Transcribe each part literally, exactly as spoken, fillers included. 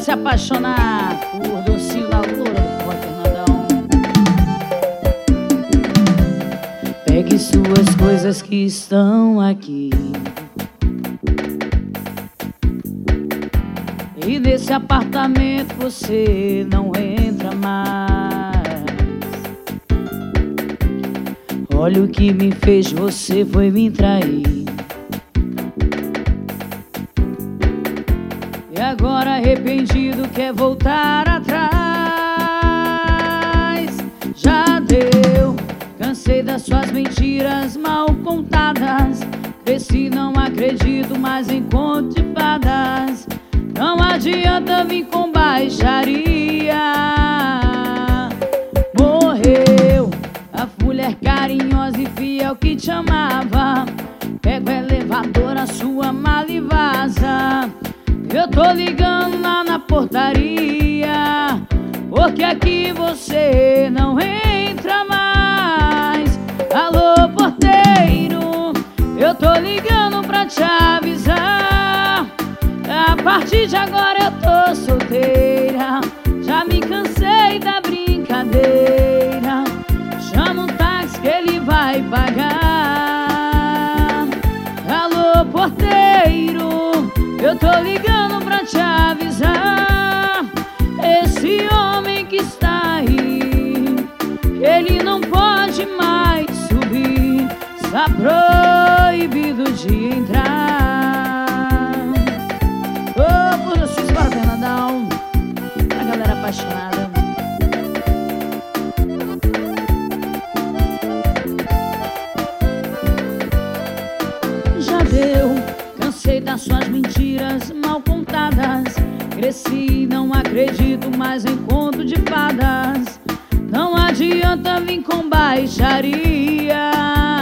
se apaixonar por Docinho da Loura do Forró Fernandão. Pegue suas coisas que estão aqui e desse apartamento você não entra mais. Olha o que me fez, você foi me trair. E agora arrependido quer voltar atrás. Já deu, cansei das suas mentiras mal contadas. Cresci, não acredito mais em conto de fadas. Não adianta vir com baixaria. Morreu a mulher carinhosa e fiel que te amava. Pega o elevador, a sua mala e vaza. Eu tô ligando lá na portaria, porque aqui você não entra mais. Alô, porteiro, eu tô ligando pra te avisar. A partir de agora eu tô solteira. Já me cansei da brincadeira. Chama um táxi que ele vai pagar. Alô, porteiro, eu tô ligando pra te avisar. Esse homem que está aí, ele não pode mais subir. Está proibido de entrar. Ô, por vocês, para Fernandão, a galera apaixonada. Já deu, cansei das suas mentiras mal contadas. Cresci, não acredito mais em conto de fadas. Não adianta vir com baixaria.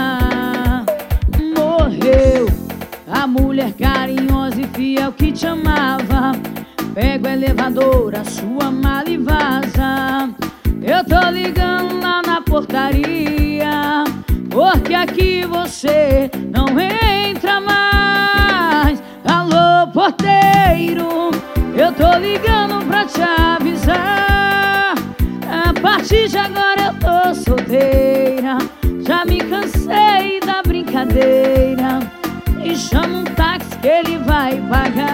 Morreu a mulher carinhosa e fiel que te amava. Pega o elevador, a sua mala e vaza. Eu tô ligando lá na portaria, porque aqui você não entra mais. Alô, porteiro, eu tô ligando pra te avisar. A partir de agora eu tô solteira. Já me cansei da brincadeira. E chama um táxi que ele vai pagar.